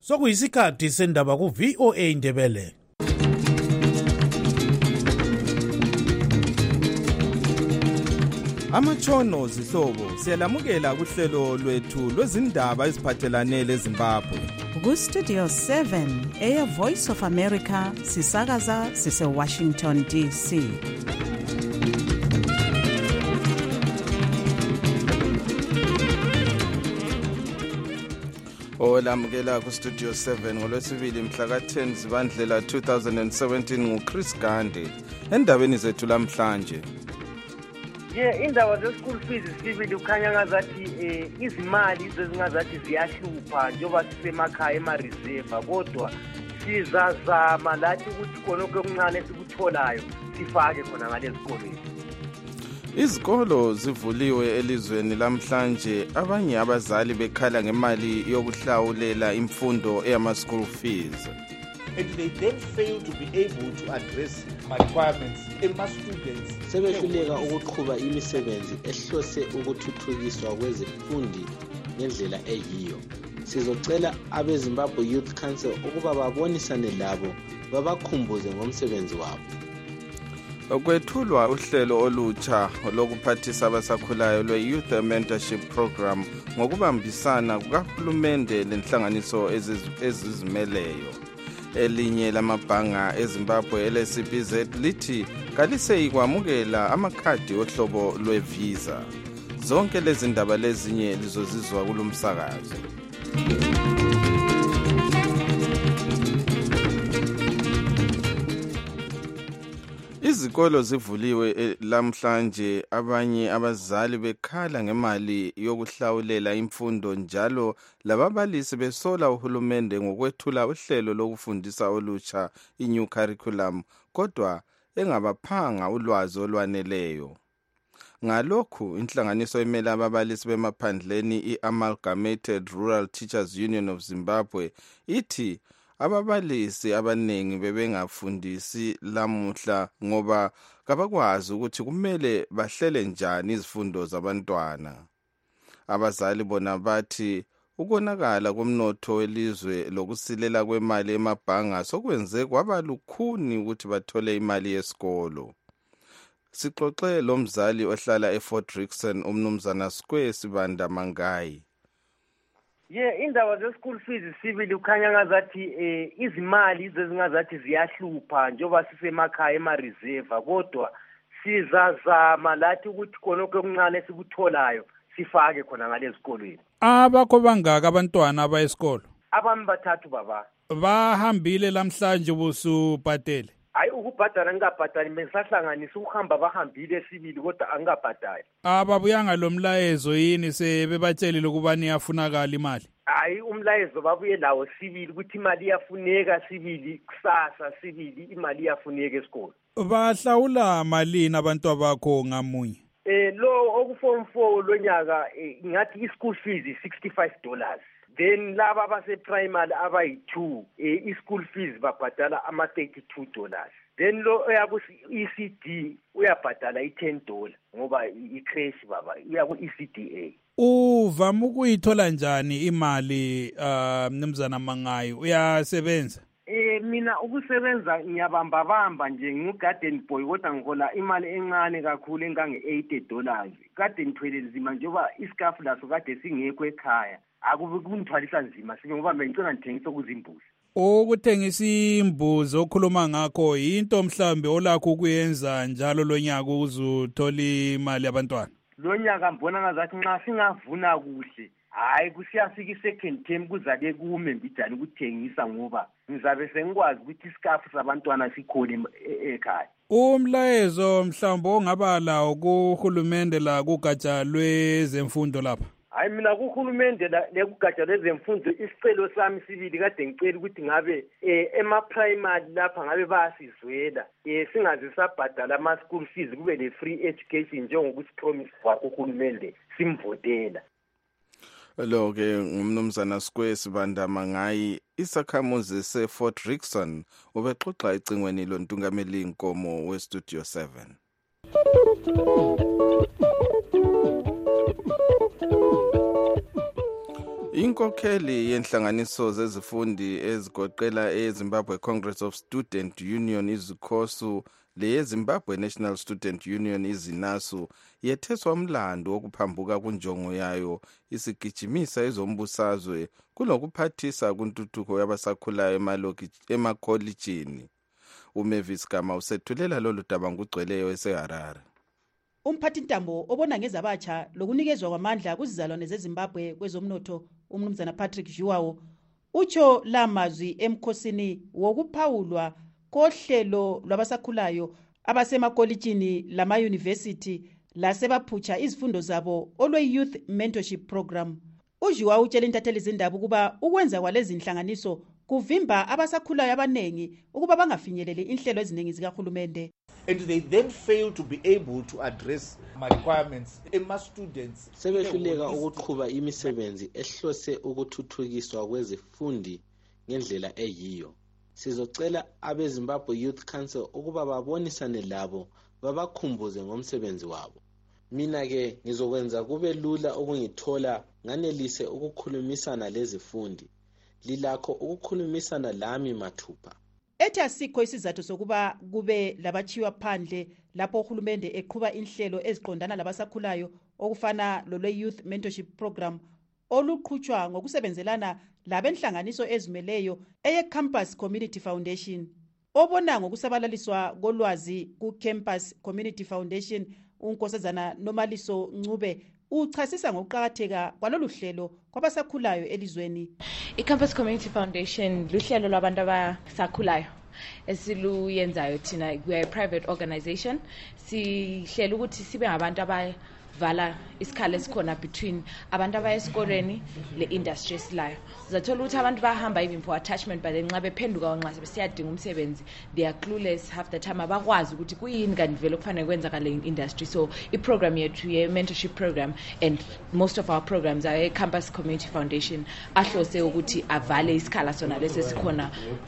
Sokuyisikhathi sendaba ku VOA Ndebele. Amatshono zihlobo siyalamukela kuhlelo lwethu lwezindaba eziphathelane leZimbabwe. Ku Studio 7 Air Voice of America sisakaza sise Washington DC. Olamukela ku Studio 7 ngolwesibili mhla ka-10 Zibandlela 2017 nguChris Gandhi. Endabeni zethu lamhlanje. Indaba ze-school fees sibili ukhanya ngazathi izimali zezingazathi ziyahlupha njengoba sisemakhaya ema-reserve, kodwa sizazama lathi ukuthi khonokho okuncane sikutholayo sifake khona ngalezi zikolweni. Izikolo zivuliwe elizweni lamhlanje, abanye abazali bekhala ngemali yokuhlawulela imfundo eyama-school fees. And they then fail to be able to address requirements ema-students. Sebehluleka ukuqhuba imisebenzi ehlose ukuthuthukiswa kwezifundi ngendlela eyiyo. Sizocela abeZimbabwe Youth Council ukuba babonisane labo babakhumbuze ngomsebenzi wabo. Okwethulwa uhlelo olutsha lokuphathisa abasakhulayo lwe-Youth Mentorship Program ngokubambisana kukahulumende lenhlanganiso ezizimeleyo. Elinye lamabhanga eZimbabwe LCBZ lithi kaliseyi kwamukela amakhadi ohlobo lwe-visa. Zonke lezi ndaba lezinye lizozizwa kulomsakazo. Izikolo zivuliwe lamhlanje, abanye abazali bekhala ngemali yokuhlawulela imfundo, njalo lababalisi besola uhulumende ngokwethula uhlelo lokufundisa olutsha i-new curriculum, kodwa engabaphanga ulwazi olwaneleyo. Ngalokhu inhlanganiso emele ababalisi bemaphandleni i-Amalgamated Rural Teachers Union of Zimbabwe ithi ababalisi abaningi bebengafundisi lamuhla ngoba kabakwazi ukuthi kumele bahlele njani izifundo zabantwana. Abazali bona bathi ukonakala komnotho welizwe lokusilela kwemali emabhanga sokwenze kwaba lukhuni ukuthi bathole imali yesikolo. Sixoxe lo mzali ohlala eFort Rickson, umnumzana Square Sibanda Mangayi. Indaba ze-school fees sibili ukhanya ngazathi izimali zezingazathi ziyahlupha njengoba sisemakhaya ema-reserve, kodwa sizazama lathi ukuthi khonokho okuncane sikutholayo sifake khona ngalezi zikolweni. Abakho bangaka abantwana abayesikolo? Abami bathathu baba. Bahambile lamhlanje busubhatele? Hayi, ukubhadala ngingabhadali, besahlanganisa ukuhamba bahambile sibili kodwa angingabhadali. Ababuyanga lo mlayezo yini sebebatshelile ukuba niyafunakala imali? Hayi, umlayezo babuye lawo sibili ukuthi imali iyafuneka sibili, kusasa sibili imali iyafuneka esikolo. Bahlawula malini abantu abakho ngamunye? Lo okuform 4 lonyaka ngathi i-school fees $65. Then laba base-primary abayi-2 i-school fees babhadala ama-$32. Then lo uyaku-ECD uyabhadala i-$10 ngoba i-crash baba uya ku-ECDA. Uvama ukuyithola njani imali mnumzana Mangayi, uyasebenza? Mina ukusebenza ngiyabamba nje, ngu-garden boy, kodwa ngihola imali encane kakhulu engange-$80. Kade ngithwele nzima njengoba isikafu laso kade singekho ekhaya. Akube kungithwalisa nzima sibe ngoba bengicela ngithengise okuzimbuzi. Ukuthengisa imbuzi okhuluma ngakho into mhlambe olakho ukuyenza njalo lonyaka uzuthola imali yabantwana? Lonyaka mbona ngazathi nxa singavuna kuhle, hayi kusiyafika i-second term kuzake kume mbijani ukuthengisa ngoba ngizabe sengikwazi ukuthi isikafu sabantwana sikhona ekhaya. Umlayezo mhlambe ongabala ukuhulumende la kugatsha lwezemfundo lapha? Hayi, mina kuhulumende lekugatsha lwezemfundo isicelo sami sibili kade ngicela ukuthi ngabe ema-primary lapha ngabe bayasizwela singaze sabhadala ama-school fees, kube le-free education njengokusipromise kwakho uhulumende simvotela. Lo-ke ngumnumzana Square Sibanda Mangayi, isakhamuzi se-Fort Rickson, ubexoxa ecingweni lontungameli inkomo we-Studio 7. Inkokheli yenhlanganiso zezifundi ezigoqela eZimbabwe Congress of Student Union izikhosu leyeZimbabwe National Student Union izinasu yetheswa umlando wokuphambuka kunjongo yayo isigijimisa ezombusazwe kulokuphathisa kuntuthuko yabasakhulayo emakholejini. uMavis Gama usethulela lolu daba ngugcweleyo eseHarare. Umphathintambo obona ngezabatsha lokunikezwa kwamandla kuzizalwane zeZimbabwe kwezomnotho umnumzana Patrick Zhuwawo utsho lamazwi emkhosini wokuphawulwa kohlelo lwabasakhulayo abasemakolitshini lama-university lasebaphutsha izifundo zabo olwe-Youth Mentorship Program. uZhuwawo utshela intatheli zindaba ukuba ukwenza kwalezi nhlanganiso kuvimba abasakhulayo abanengi ukuba bangafinyeleli inhlelo eziningi zikahulumende. And they then fail to be able to address my requirements. students sebehluleka ukuqhuba imisebenzi ehlose ukuthuthukiswa kwezifundi ngendlela eyiyo. Sizocela abeZimbabwe Youth Council ukuba babonisane labo babakhumbuze ngomsebenzi wabo. Mina ke ngizokwenza kube lula ukungithola nganelise ukukhulumisana lezifundi. Lilakho ukukhulumisana lami mathupha. Ethi asikho isizathu sokuba kube labachiwa phandle lapho uhulumende eqhuba inhlelo eziqondana labasakhulayo okufana lolwe-Youth Mentorship Program oluqhutshwa ngokusebenzelana labenhlanganiso ezimeleyo eye-Campus Community Foundation. Obona ngokusabalaliswa kolwazi ku-Campus Community Foundation uNkosazana Nomaliso Ncube uchasisa ngokuqakatheka kwalolu hlelo kwabasakhulayo elizweni. I-Campus Community Foundation luhlelo lwabantu abasakhulayo esiluyenzayo thina. We are a private organization. Sihlela ukuthi sibe ngabantu abavala isikhala esikhona between abantu abaya esikoleni le-industry esilayo. Uzathola ukuthi abantu bahamba even for attachment but nxa bephenduka nxa sebesiyadinga umsebenzi they are clueless half the time, abakwazi ukuthi kuyini kanti vele kufanele kwenzakala in-industry. So i-program yethu ye-mentorship program and most of our programs are Campus Community Foundation ahlose ukuthi avale isikhala sona lesi esikhona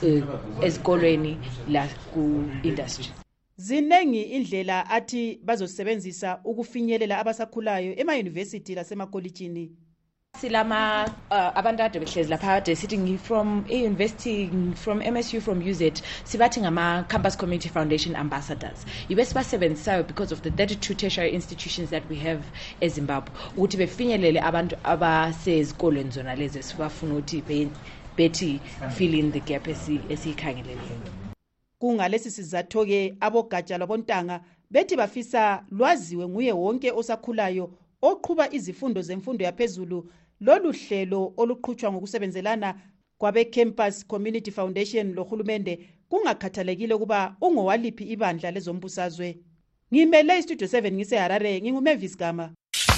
esikoleni la ku-industry. Zinengi indlela athi bazosebenzisa ukufinyelela abasakhulayo ema-university lasemakolitshini. Silama abantu ade behlezi lapha ade sitting from university, from MSU, from UZ, sibathi ngama Campus Community Foundation ambassadors. Ibese basebenzisayo because of the 32 tertiary institutions that we have eZimbabwe ukuthi befinyelele abantu abasezikolweni zona lezi sibafuna ukuthi bethi fill in the gap esiyikhangeleleyo. Kungalesi sizatho-ke abogatsha lwabontanga bethi bafisa lwaziwe nguye wonke osakhulayo oqhuba izifundo zemfundo yaphezulu lolu hlelo oluqhutshwa ngokusebenzelana kwabe-Campus Community Foundation lohulumende kungakhathalekile ukuba ungowaliphi ibandla lezombusazwe. Ngimele iStudio 7 ngiseHarare, nginguMavis Gama.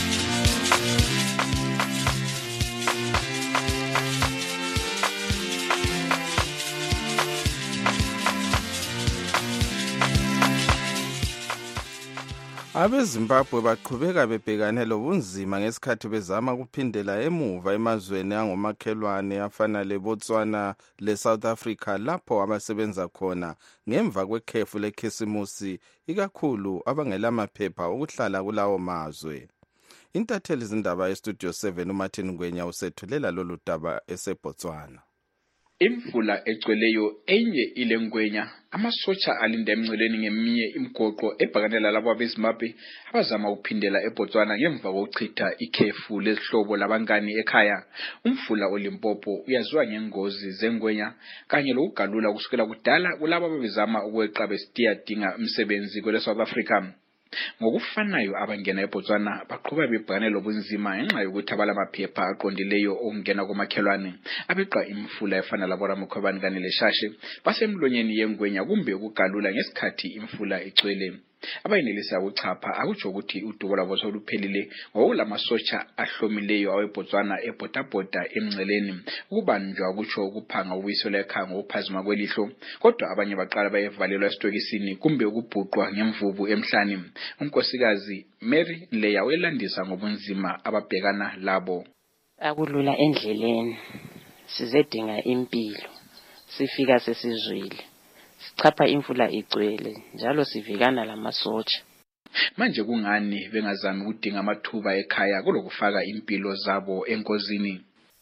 AbeZimbabwe baqhubeka bebhekane lobunzima ngesikhathi bezama ukuphindela emuva emazweni angomakhelwane afana leBotswana leSouth Africa lapho abasebenza khona ngemva kwekhefu lekhisimusi ikakhulu abangelamaphepha okuhlala kulawo mazwe. Intatheli zindaba eStudio 7 uMartin Ngwenya usethulela lolu daba eseBotswana. Imvula egcweleyo enye ilengwenya amasotsha alinda emngceleni ngeminye imigoqo ebhakanela labo abeZimbabwe abazama ukuphindela eBotswana ngemva kokuchitha ikhefu lesihlobo labangani ekhaya. Umfula oLimpopo uyaziwa ngengozi zengwenya kanye lokugalula kusukela kudala kulabo ababezama ukweqa besiyadinga umsebenzi kweleSouth Africa. Ngokufanayo abangena eBotswana baqhubeka bebhekane lobunzima ngenxa yokuthi abalamaphepha aqondileyo okungena komakhelwane abeqa imfula efana laboramukhwebani kanye leshashe basemlonyeni yengwenya kumbe ukugalula ngesikhathi imfula igcwele. Abayinelisa ukuchapha akutsho ukuthi udubo lwabo soluphelile ngokulamasotsha ahlomileyo aweBotswana ebhodabhoda emngceleni ukubanjwa kutsho ukuphanga ubuyisela ekhaya ngokuphazima kwelihlo, kodwa abanye baqala bayevalelwa esitokisini kumbe ukubhuqwa ngemvubu emhlani. Unkosikazi Mary Leya welandisa ngobunzima ababhekana labo. Akulula endleleni, sizedinga impilo, sifika sesizwile. Sichapha imfula igcwele njalo sivikana lamasotsha. Manje kungani bengazami ukudinga amathuba ekhaya kulokufaka impilo zabo enkosini?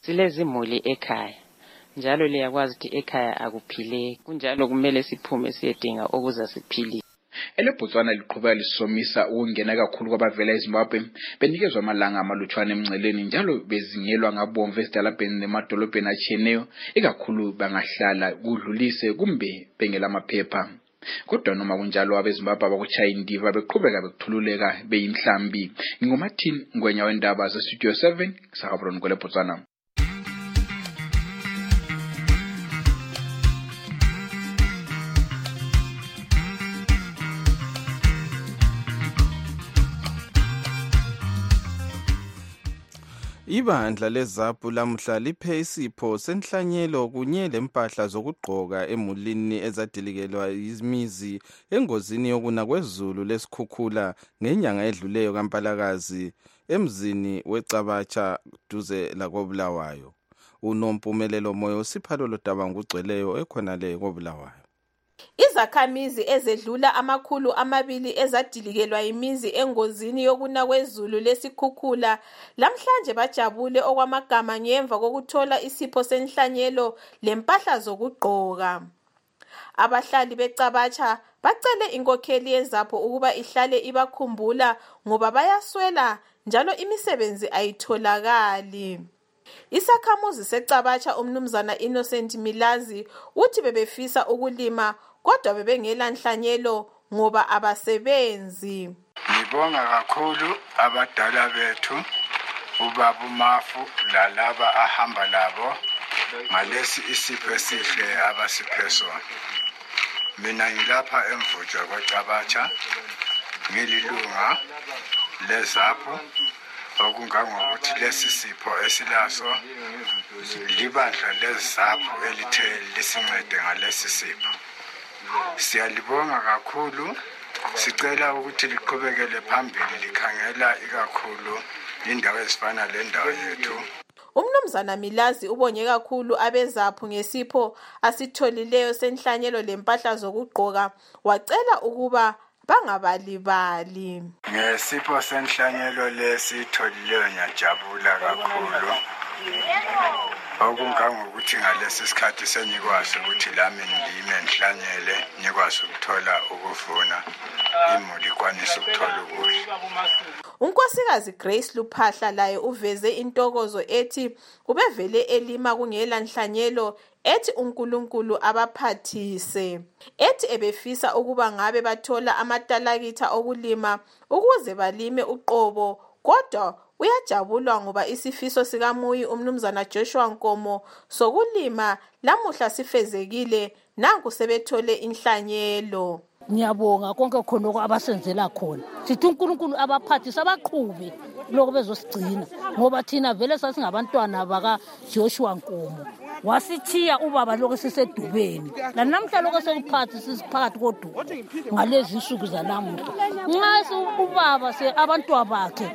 Silezimuli ekhaya. Njalo liyakwazi ukuthi ekhaya akuphileki. Kunjalo kumele siphume siyedinga okuza siphilise. EleBotswana liqhubeka lisomisa ukungena kakhulu kwabavela eZimbabwe benikezwa amalanga amalutshwane emngceleni njalo bezingelwa ngabomvu ezidalabheni nemadolobheni atshiyeneyo ikakhulu bangahlala kudlulise kumbe bengela amaphepha. Kodwa noma kunjalo abeZimbabwe abakuchaya indiva beqhubeka bekuthululeka beyimhlambi. Ngomathini Ngwenya wendaba zeStudio 7 Sakabron kweleBotswana. Ibandla leZAPU lamuhla liphe isipho senhlanyelo kunye lempahla zokugqoka emulini ezadilikelwa imizi engozini yokuna kwezulu lesikhukhula ngenyanga edluleyo kaMpalakazi emzini weCabacha duze lakoBulawayo. Unompumelelo Moyo Siphalolo Daba ngugcweleyo ekhonale koBulawayo. Izakhamizi ezedlula 200 ezadilikelwa imizi engozini yokuna kwezulu lesikhukhula lamhlanje bajabule okwamagama ngemva kokuthola isipho senhlanyelo lempahla zokugqoka. Abahlali beCabacha bacele inkokheli yeZAPU ukuba ihlale ibakhumbula ngoba bayaswela njalo imisebenzi ayitholakali. Isakhamuzi seCabacha umnumzana Innocent Milazi uthi bebefisa ukulima kodwa bebengela nhlanyelo ngoba abasebenzi. Ngibonga kakhulu abadala bethu ubaba uMafu lalaba ahamba labo ngalesi isipho esihle abasiphe sona. Mina ngilapha emvuja kwaCabacha ngililunga leZAPU okungangokuthi lesi sipho esilaso libandla leZAPU elithe lisincede ngalesi sipho. Siyalibonga kakhulu, sicela ukuthi liqhubekele phambili likhangela ikakhulu indawo ezifana le ndawo yethu. Umnumzana Milazi ubonge kakhulu abeZAPU ngesipho asitholileyo senhlanyelo lempahla zokugqoka wacela ukuba bangabalibali. Ngesipho senhlanyelo lesitholileyo ngiyajabula kakhulu. Okungangokuthi ngalesi sikhathi senikwazi ukuthi lami ngilime ngihlanyele nikwazi ukuthola ukuvuna imuli ikwanisa ukuthola ukudla. Unkosikazi Grace Luphahla laye uveze intokozo ethi ubevele elima kungela nhlanyelo ethi uNkulunkulu abaphathise. Ethi ebefisa ukuba ngabe bathola amatalakitha okulima ukuze balime uqobo kodwa uyajabulwa ngoba isifiso sikaMuyi umnumzana Joshua Nkomo sokulima lamuhla sifezekile nanku sebethole inhlanyelo. Ngiyabonga konke khona abasenzela khona. Sithi uNkulunkulu abaphathisa abaqhube lokho bezosigcina ngoba thina vele sasingabantwana baka Joshua Nkomo. Wasithiya ubaba lokho sisedubeni. Namhla lokho sekuphathi sisiphakathi kodubo. Ngalezi insuku zanamuhla. Nxa ubaba abantwana bakhe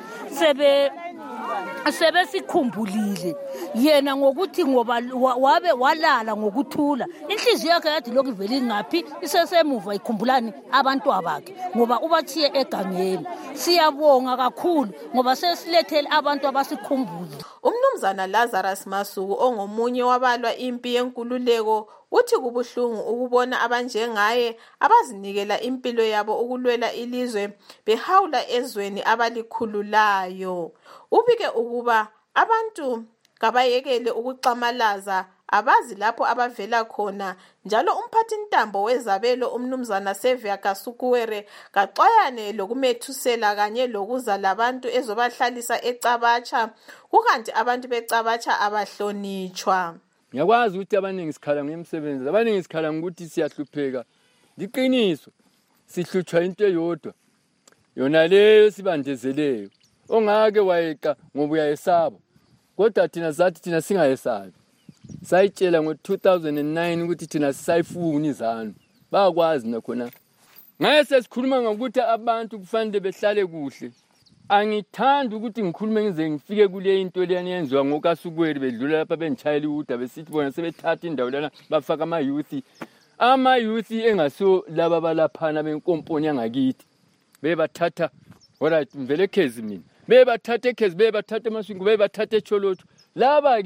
sebesikhumbulile yena ngokuthi ngoba wabe walala ngokuthula inhliziyo yakhe yathi lokhu ivele ingaphi isesemuva ikhumbulani abantwana bakhe ngoba ubathiye egangeni. Siyabonga kakhulu ngoba sesilethele abantu abasikhumbuza. Umnumzana Lazarus Masuku ongomunye wabalwa impi yenkululeko uthi kubuhlungu ukubona abanjengaye abazinikela impilo yabo ukulwela ilizwe behawula ezweni abalikhululayo. Ubike ukuba abantu kabayekele ukuxamalaza abazi lapho abavela khona njalo umphathintambo wezabelo umnumzana Sevia Kasukuwere kaxwayane lokumethusela kanye lokuza labantu ezobahlalisa eCabacha kukanti abantu beCabacha abahlonitshwa. Ngiyakwazi ukuthi abaningi sikhala ngemisebenzi abaningi sikhala ngokuthi siyahlupheka liqiniso sihlutshwa into eyodwa yona leyo sibandezeleyo ongake wayeqa ngoba uyayesaba kodwa thina singayesabi sayitshela ngo2009 ukuthi thina sisayifuna izanu bakwazi nakhona ngase sikhuluma ngokuthi abantu kufanele behlale kuhle. Angithanda ukuthi ngikhulume ngize ngifike kule into leyani yenziwa ngoKasukweli bedlula lapha bengichayela uDa besithi bona sebethatha indawo lana bafaka ama youth engaso laba balaphana benkomponi yangakithi bebathatha vele khezi mina bebathatha ekhezi bebathatha emaswingo bebathatha eCholotho laba ke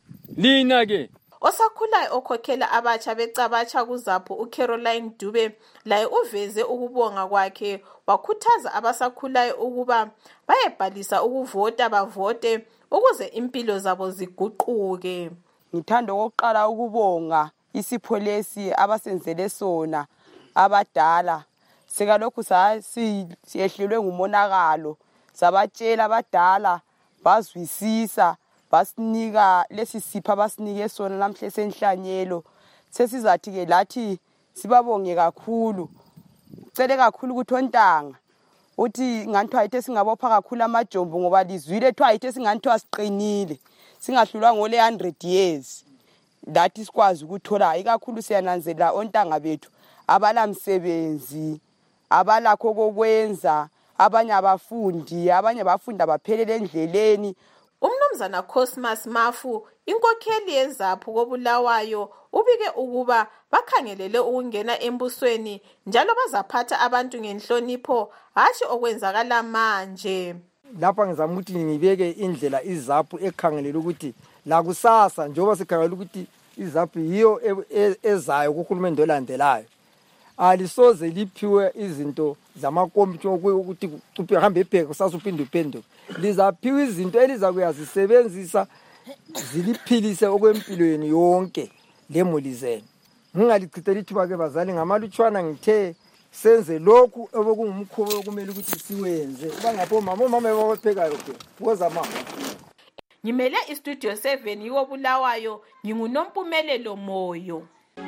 lina ke osakhulayo okhokhela abatsha becabatsha kuzapho uCaroline Dube laye uveze ukubonga kwakhe wakhuthaza abasakhulayo ukuba bayebhalisa ukuvota bavote ukuze impilo zabo ziguquke. Ngithanda ukuqala ukubonga isipho lesi abasenzele sona abadala sekalokhu siyehlelwe ngumonakalo sabatshela abadala bazwisisa basinika lesi sipha basinike sona namhle senhlanyelo sesizathi ke lathi sibabonge kakhulu cele kakhulu ukuthi ontanga uthi nganthiwa yithe singabopha kakhulu amajombo ngoba lizwile ethiwa yithe singanthiwa siqinile singahlulwa ngole 100 years lathi sikwazi ukuthola ikakhulu siyananzela ontanga bethu abalamsebenzi abalakho kokwenza abanye abafundi abanye bafunda baphelele endleleni. Umnumzana Cosmas Mafu inkokheli yezapho koBulawayo ubike ukuba bakhangelele ukungena embusweni njalo bazaphatha abantu ngenhlonipho hashi okwenzakala manje. Lapha ngizama ukuthi ngibeke indlela izapho ekhangelele ukuthi la kusasa njoba sikhangelele ukuthi izapho yiyo ezayo kuhulumende olandelayo alisoze liphiwe izinto zamakomitho ukuthi ucuphe hambe ebheke kusasa uphinde uphenduke lizaphiwa izinto elizakuyazisebenzisa ziliphilise okwempilweni yonke lemuli zenu. Ngingalichithela ithuba ke bazali ngamalutshwana ngithe senze lokhu obekungumkhubo okumele ukuthi siwenze bangapho mama baphekayo ke woza mama. Ngimele istudio 7 yiwo Bulawayo nginguNompumelelo Moyo.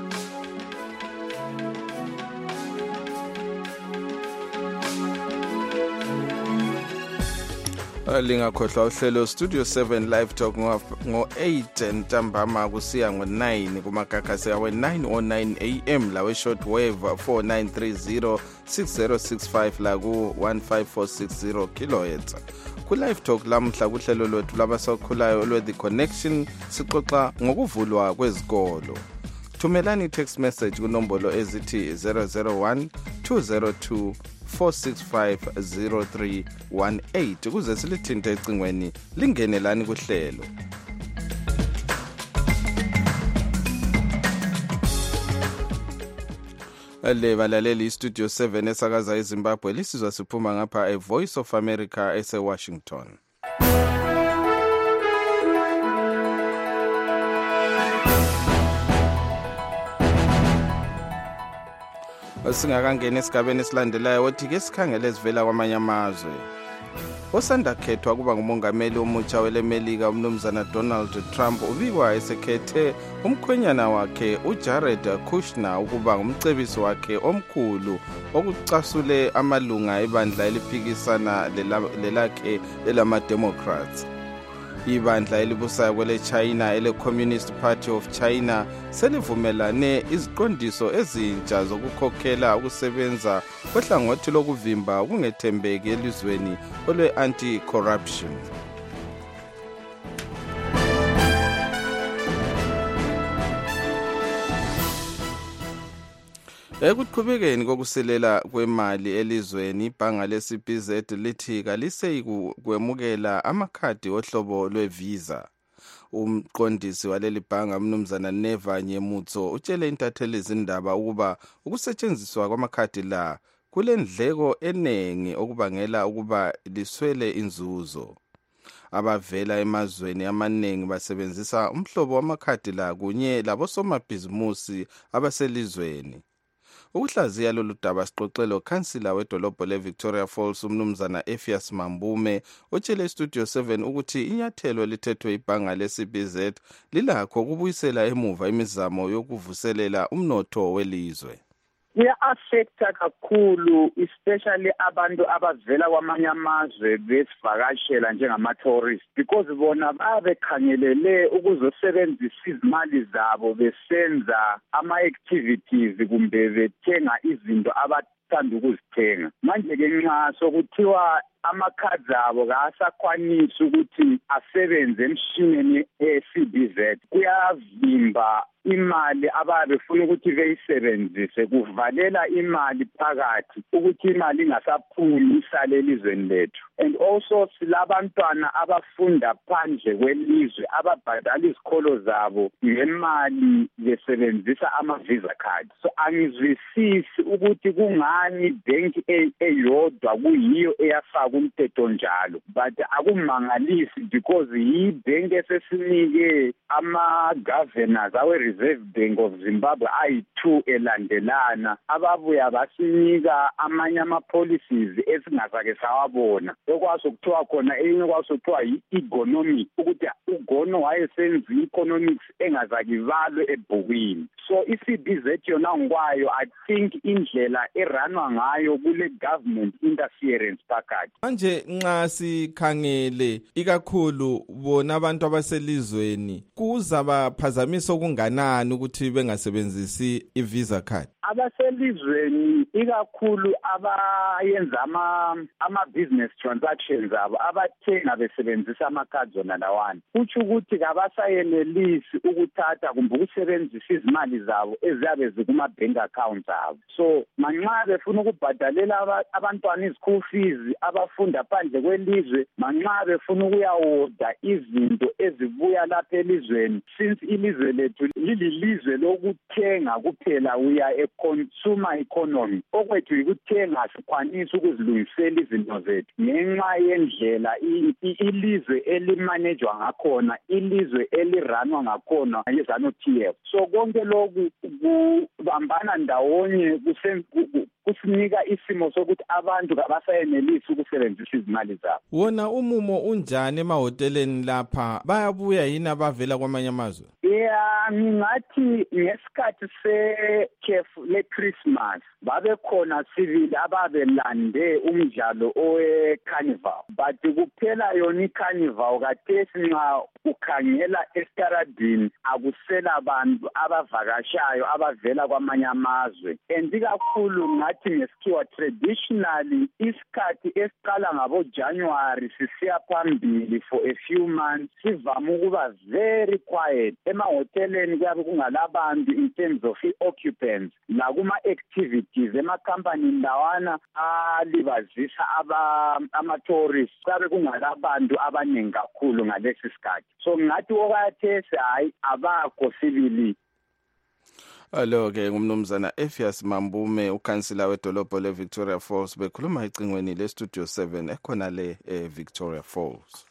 Lingakhohlwa uhlelo Studio 7 Live Talk ngo-8 ntambama kusiya ngo-9 kumagagasi awe-909 AM lawe shortwave 4930 6065 la ku-15460 kHz. Ku-Live Talk lamhla kuhlelo lwethu labasakhulayo olwe-The Connection sixoxa ngokuvulwa kwezikolo. Thumelani text message kunombolo ezithi 001 202 4650318 ukuze silithinte ecingweni lingenelani kuhlelo. Balaleli iStudio 7 esakaza eZimbabwe lisizwa siphuma ngapha eVoice of America eseWashington. Singakangena esigabeni esilandelayo othi ke sikhangele ezivela kwamanye amazwe. Osanda khethwa kuba ngumongameli omutsha welemelika umnumzana Donald Trump ubikwa esekhethe umkhwenyana wakhe uJared Kushner ukuba ngumcebisi wakhe omkhulu okucasule amalunga ebandla eliphikisana lelakhe elama-Democrats. Ibandla elibusayo kwele China ele-Communist Party of China selivumelane iziqondiso ezintsha zokukhokhela ukusebenza kwehlangothi lokuvimba ukungethembeki elizweni olwe-anti-corruption. Ekuqhubekeni kokuselela kwemali elizweni ibhanga leCBZ lithi kaliseyikuyemukela amakhadi ohlobo lweVisa. Umqondisi waleli bhanga umnumzana Neva Nyemutso utshele intatheli izindaba ukuba ukusetshenziswa kwamakhadi la kulendleko enengi okubangela ukuba liswele inzuzo. Abavela emazweni amaningi basebenzisa umhlobo wamakhadi la kunye labosomabhizimusi abaselizweni. Ukuhlaziya lolu daba sixoxelo kansila wedolobho leVictoria Falls umnumzana Effias Mambume otshele iStudio 7 ukuthi inyathelo lithethwe ibhanga leCBZ lilakho ukubuyisela emuva imizamo yokuvuselela umnotho welizwe. Iya-affecta kakhulu especially abantu abavela kwamanye amazwe besivakashela njengama-tourist because bona babekhangelele ukuzosebenzisa izimali zabo besenza ama-activities kumbe bethenga izinto abathanda ukuzithenga. Manje-ke nxa sokuthiwa amakhadi abo kasakwanisi ukuthi asebenze emshineni eCBZ kuyavimba imali ababefuna ukuthi beyisebenzise kuvalela imali phakathi ukuthi imali ingasaphumi isale elizweni lethu. and also silabantwana abafunda phandle kwelizwe ababhadala izikolo zabo ngemali besebenzisa ama-visa card. So angizwisisi ukuthi kungani bank eyodwa kuyiyo eyafaka umthetho njalo, but akumangalisi because yi-bank esesinike ama-governors awe-Reserve Bank of Zimbabwe ayi-2 elandelana ababuya basinika amanye ama-policies esingazake sawabona. Ekwaso kuthiwa khona enye kwaso kuthiwa yi-economic, ukuthi uGono wayesenza i-economics engazake ivalwe ebhukwini. So i-CBZ yona ngokwayo I think indlela eranwa ngayo kule government interference phakathi. Manje nxa sikhangele ikakhulu bona abantu abaselizweni kuzabaphazamisa okunganani ukuthi bengasebenzisi i-visa card? Abaselizweni ikakhulu abayenza ama-business transactions abo abathenga besebenzisa ama-cards wona lawana, kutsho ukuthi kabasayenelisi ukuthatha kumbe ukusebenzisa izimali zabo eziyabe zikuma-bank accounts abo. So manxa befuna ukubhadalela abantwana i-school fees abafunda phandle kwelizwe, manxa befuna ukuyawoda izinto ezibuya lapha elizweni, since ilizwe lethu lililizwe lokuthenga kuphela, we are a consumer economy. Okwethu yikuthenga, sikwanisa ukuzilungisela izinto zethu ngenxa yendlela ilizwe elimanejwa ngakhona, ilizwe eliranwa ngakhona yiZANU-PF. So konke lokhu kubambana ndawonye kusinika isimo sokuthi abantu kabasayenelisi ukusebenzisa izimali zabo. Wona umumo unjani emahoteleni lapha? Bayabuya yini abavela kwamanye amazwe? Yeah, ngingathi ngesikhathi sekhefu le-Christmas babekhona civil ababelande umdlalo owe-carnival, but kuphela yona i-carnival kathesi nxa ukhangela estaradini akusela abantu abavakashayo abavela kwamanye amazwe. And ikakhulu ngathi ngesikhiwa traditionally isikhathi esiqala ngabo-January sisiya phambili for a few months sivame ukuba very quiet. Emahoteleni kuyabe kungalabantu in terms of i-occupants, lakuma-activities emakhampanini lawana alibazisa ama-tourists kuyabe kungalabantu abaningi kakhulu ngalesi sikhathi. So ngathi okwathesi hayi abakho sibili. Alo-ke ngumnumzana Ephias Mambume, ukhansila wedolobho le-Victoria Falls, bekhuluma ecingweni le-Studio 7 ekhona le Victoria Falls.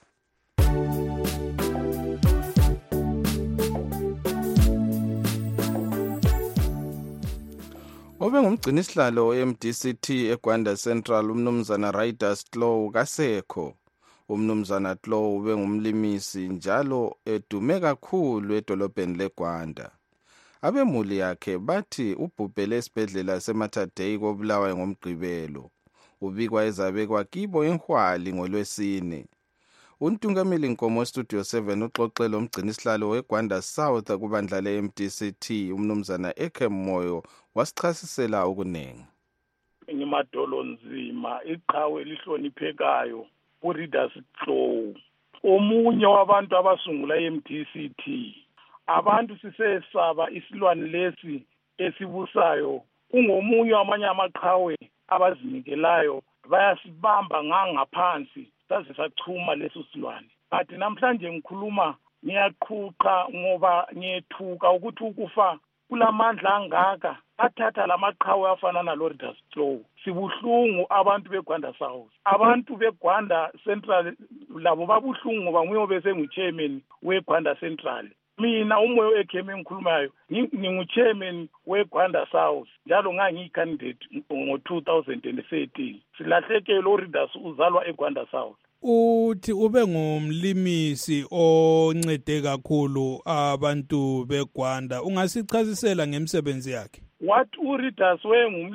Obe ngumgcinisihlalo e-MDCT eGwanda Central umnumzana Riders Tlow kasekho. Umnumzana Tlow ube ngumlimisi njalo edume kakhulu edolobheni leGwanda. Abemuli yakhe bathi ubhubhele esibhedlela seMatadei kobulawayo ngomgqibelo. Ubikwa ezabekwa kibo enhwali ngoLwesine. Untungameli Nkomo Studio 7 uxoxela umgcinisihlalo weGwanda South kubandla le-MDCT umnumzana Ekem Moyo wasichasisela okunengi. Ngimadolo nzima iqhawe lihloniphekayo uReaders Tlow, omunye wabantu abasungula i-MDCT. Abantu sisesaba isilwane lesi esibusayo, ungomunye wamanye amaqhawe abazinikelayo, bayasibamba ngangaphansi saze sachuma leso silwane. Kanti namhlanje ngikhuluma ngiyaqhuqa ngoba ngiyethuka ukuthi ukufa kulamandla angaka athatha lamaqhawe afana naloReaders Tlow. Sibuhlungu abantu beGwanda South, abantu beGwanda Central labo babuhlungu ngoba nguye obesengu-chairman weGwanda Central. Mina umoyo ekheme ngikhulumayo ngingu-chairman weGwanda South njalo ngangiyi-candidate ngo-2013. Silahlekele uReaders uzalwa eGwanda South. Uthi ube ngumlimisi oncede kakhulu abantu beGwanda, ungasichazisela ngemsebenzi yakhe? Wathi uReaders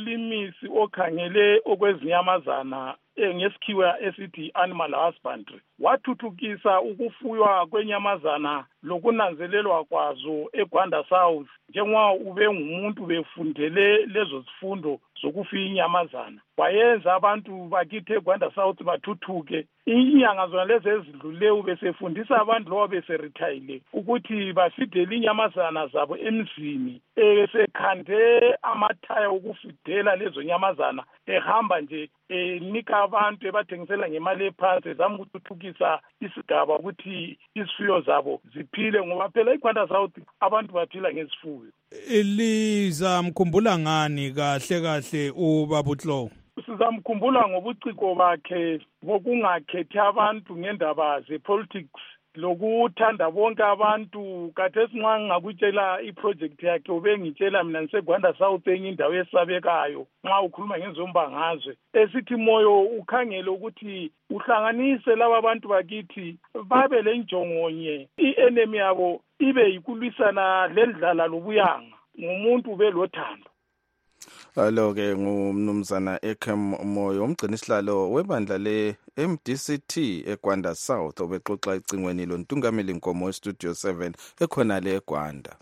wengumlimisi okhangele okwezinyamazana ngesikhiwa esithi animal husbandry. wathuthukisa ukufuywa kwenyamazana lokunanzelelwa kwazo eGwanda South njengoba ube ngumuntu befundele lezo zifundo zokufuya inyamazana. Wayenza abantu bakithi eGwanda South bathuthuke. Inyanga zona lezi ezidluleyo besefundisa abantu loba beseretire ukuthi bafidele inyamazana zabo emzini, esekhande amathaya okufidela lezo nyamazana, ehamba nje nika abantu ebathengisela ngemali ephansi, zama ukuthuthukisa isigaba ukuthi izifuyo zabo ziphile, ngoba phela eGwanda South abantu baphila ngezifuyo. Lizamkhumbula ngani kahle uBaba uHlobo? Sizamkhumbula ngobuciko bakhe bokungakhethi abantu ngendaba zepolitics lokuthanda bonke abantu. Khathesi nxa ngingakutshela iproject yakhe ubengitshela mina ngiseGwanda South enye indawo esabekayo nxa ukhuluma ngezombangazwe, esithi moyo ukhangele ukuthi uhlanganise laba bantu bakithi babe lenjongonye, i-enemy yabo ibe yikulwisana lendlala lobuyanga, ngumuntu ube lothando. Alo-ke ngumnumzana Ekem Moyo, umgcinisihlalo webandla le-MDCT eGwanda South, obexoxa ecingweni lontungameli Nkomo Studio 7 ekhona le eGwanda.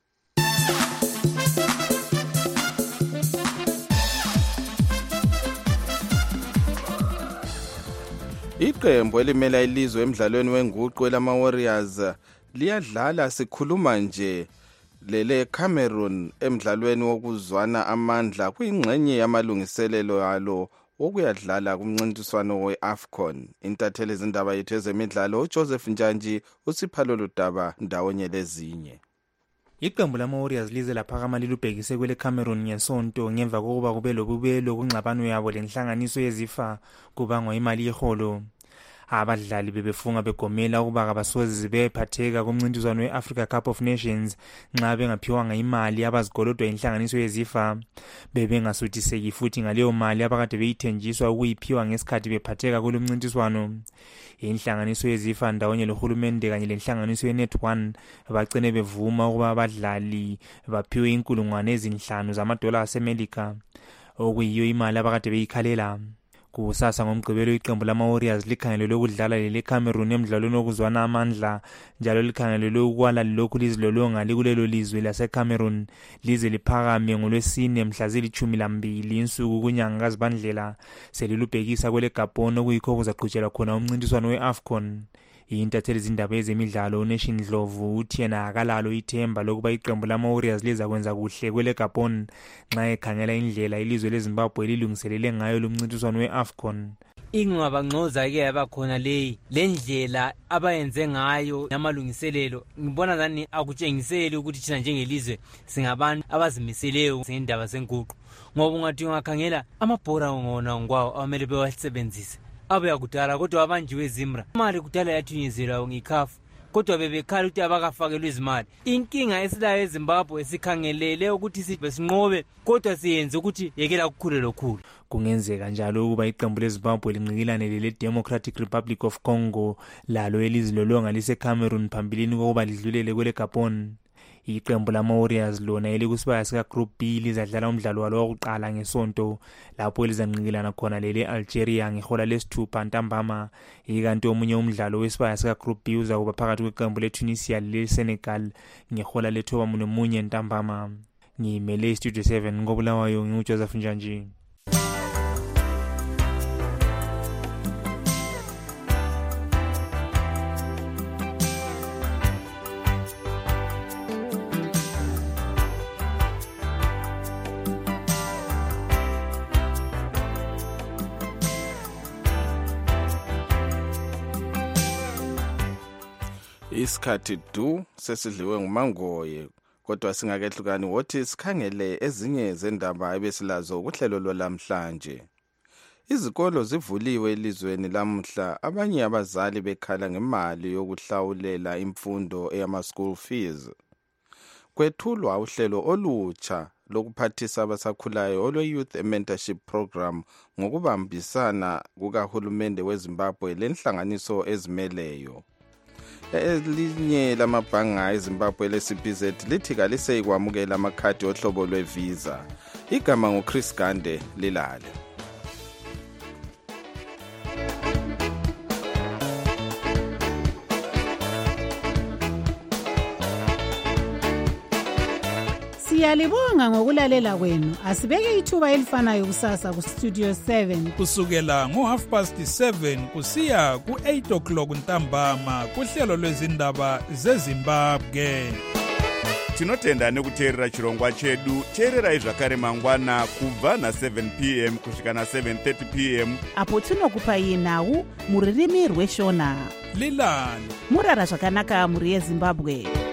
Iqembu elimela ilizwe emdlalweni wenguqu elama-Warriors liyadlala sikhuluma nje lele Cameroon emdlalweni wokuzwana amandla kuyingxenye yamalungiselelo yalo okuyadlala kumncintiswano we-AFCON. Intatheli zindaba yethu ezemidlalo uJoseph Njanji usiphalo ludaba ndawonye lezinye. Iqembu lama-Warriors lize laphakama lilubhekise kwele Cameroon ngesonto ngemva kokuba kube lobubelo kungxabano yabo lenhlanganiso yezifa kubangwa imali yeholo. Abadlali bebefunga begomela ukuba kabasoze bephatheka kumncintiswano we-Africa Cup of Nations nxa bengaphiwanga imali abazigolodwa inhlanganiso yezifa. Bebengasuthiseki futhi ngaleyo mali abakade beyithenjiswa ukuyiphiwa ngesikhathi bephatheka kulo mncintiswano. Inhlanganiso yezifa ndawonye lohulumende kanye lenhlanganiso yeNet1 bagcine bevuma ukuba abadlali baphiwe $5,000 zamadola aseMelika, okuyiyo imali abakade beyikhalela. Kusasa ngomgqibelo iqembu lama-Warriors likhangelelwe ukudlala lele Cameroon emdlalweni wokuzwana amandla, njalo likhangelelwe ukwala lokhu lizilolonga likulelo lizwe lase-Cameroon lize liphakame ngolwesine mhla zili-12 insuku kunyanga kaZibandlela selilubhekisa kwele Gabon okuyikho kuzaqhutshelwa khona umncintiswano we-AFCON. Intatheli zindaba ezemidlalo uNation Ndlovu uthi yena akalalo ithemba lokuba iqembu lama-Warriors liza kwenza kuhle kwele Gabon nxa ekhangela indlela ilizwe leZimbabwe lilungiselele ngayo lumncintiswano we-AFCON. Ingabangcoza-ke yabakhona le ndlela abayenze ngayo namalungiselelo, ngibona zani akutshengiseli ukuthi thina njengelizwe singabantu abazimiseleyo ngendaba zenguqu, ngoba ungathi ungakhangela amabhora ngona ngwawo amele bewasebenzise abe akudala kodwa abanjiwe Zimra imali kudala yathunyezelwa ngikhafu kodwa bebekhala ukuthi abakafakelwe izimali. Inkinga esilayo eZimbabwe esikhangelele ukuthi sibesinqobe kodwa siyenze ukuthi yekela ukukhule lokhulu. Kungenzeka njalo ukuba iqembu leZimbabwe linqikilane lele Democratic Republic of Congo lalo elizilolonga lise-Cameroon phambilini kokuba lidlulele kwele Gabon. Iqembu lama-Warriors lona elikusibaya sika Group B lizadlala umdlalo walo wokuqala ngesonto lapho elizanqikilana khona lele Algeria ngehola lesi-6 ntambama. Ikanti omunye umdlalo wesibaya sika Group B uzakuba phakathi kweqembu leTunisia leSenegal ngehola le-9 ntambama. Ngimele Studio 7 ngobulawayo ngiuJoseph Njanji. Isikhathi du sesidliwe ngumangoye, kodwa singakehlukani wothi sikhangele ezinye zendaba ebesilazo kuhlelo lwalamhlanje. Izikolo zivuliwe elizweni lamhla, abanye abazali bekhala ngemali yokuhlawulela imfundo eyama-school fees. Kwethulwa uhlelo olutsha lokuphathisa abasakhulayo olwe-Youth Mentorship Program ngokubambisana kukahulumende weZimbabwe lenhlanganiso ezimeleyo. Elinye lamabhanga eZimbabwe leCBZ lithi kaliseyikwamukela amakhadi ohlobo lwevisa. Igama nguChris Gande lilale. Siyalibonga ngokulalela kwenu. Asibeke ithuba elifanayo kusasa ku Studio 7 kusukela ngo7:30 kusiya ku8 o'clock ntambama kuhlelo lwezindaba zeZimbabwe. Tinotenda nekuteerera chirongwa chedu. Teererai zvakare mangwana kubva na7 p.m. kusvika na7:30 p.m. apo tinokupai nhau muririmi rweshona. Lilani murara zvakanaka muri yeZimbabwe.